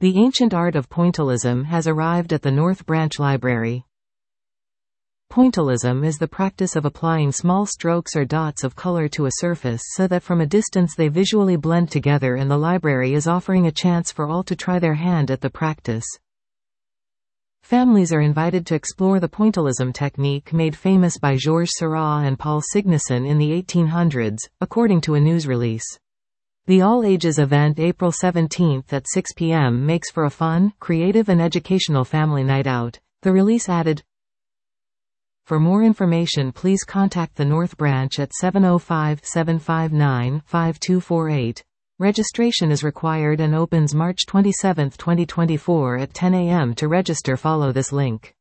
The ancient art of pointillism has arrived at the North Branch Library. Pointillism is the practice of applying small strokes or dots of color to a surface so that from a distance they visually blend together, and the library is offering a chance for all to try their hand at the practice. Families are invited to explore the pointillism technique made famous by Georges Seurat and Paul Signason in the 1800s, according to a news release. The all-ages event April 17 at 6 p.m. makes for a fun, creative and educational family night out, the release added. For more information please contact the North Branch at 705-759-5248. Registration is required and opens March 27, 2024 at 10 a.m. To register follow this link.